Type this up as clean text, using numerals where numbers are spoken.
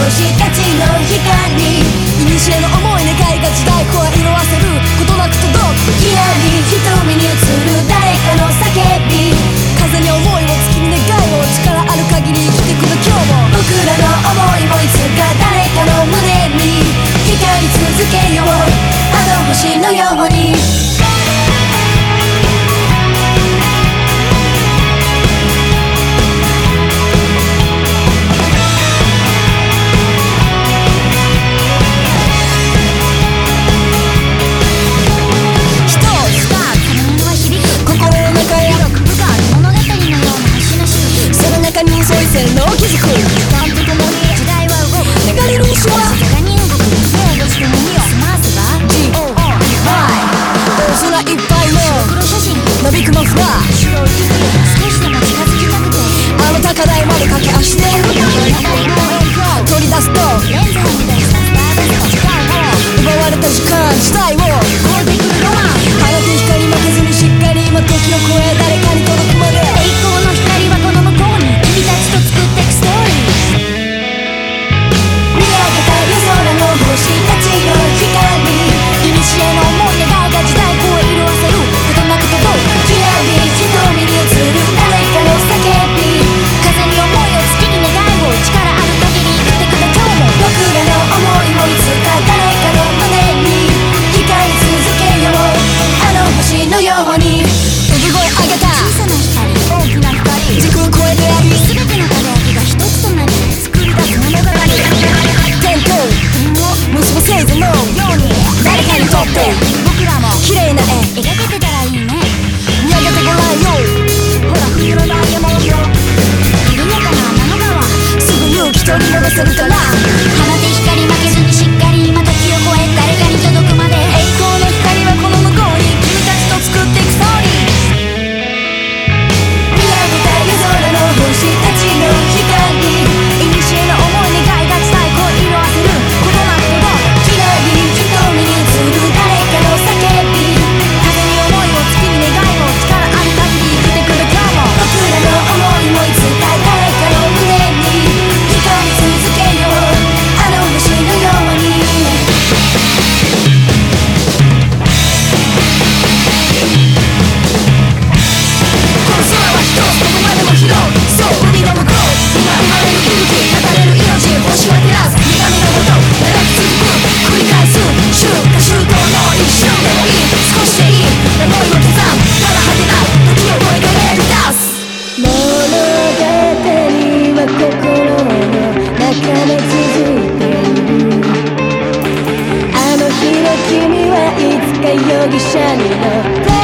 星たちの光、古の思い願いが時代声色あせることなく届く。きらり瞳に映る誰かの叫び、風に思いを月に願いを力ある限り生きてくる今日も。僕らの想いもいつか誰かの胸に光り続けよう、あの星のように。の気づく時間とともに時代は動く、流れる星は静かに動く。制御して耳を澄ませば GOI 大空いっぱいの白黒写真、なびくマフラー手動リズム、少しでも近づきたくてあの高台まで駆け足で取り出すとレンズはみ出したスターダスト、時間を奪われた時間時代を超えてくるロマン。放て光負けずにしっかり今時の声誰かに届くまで。栄光の光はこの向こうに君たちと作ってくストーリー。見上げた夜空の星たちの光、古の思い願いが時代声色あせることなく届く。きらり瞳に映る誰かの叫び、風に思いを月に願いを力ある限り生きてくれ今日も。僕らの想いもいつか誰かの胸に光り続けよう、あの星のように。産声上げた小さな光、大きな光、時空超えてあり全ての輝きが一つとなり作り出す物語。天と国を結ぶ星座のように誰かにとって僕らも綺麗な絵描けてたらいいね。見上げてごらんよ、ほら冬のダイヤモンド、緩やかな天の川、すぐ勇気取り戻せるから。放て光負けずにしっかり今時を超え誰かに届くまで。栄光の光はこの向こうに君たちと作っていくストーリー。星たちの光、古の思い願いが時代声色あせることなく届く。きらり瞳に映る誰かの叫び、風に思いを月に願いを力ある限り生きてくる今日も。僕らの想いもいつか誰かの胸に光り続けよう、あの星のように。この空は一つどこまでも広い、そう海の向こう、今生まれる息吹、語れる命、星は照らす苦みのもと、長く続く繰り返す春夏秋冬の一瞬でもいい、少しでいい思いを刻むから果てない時を超え輝き出す。物語は心の中で続いている。あの日の君はいつか容疑者になった。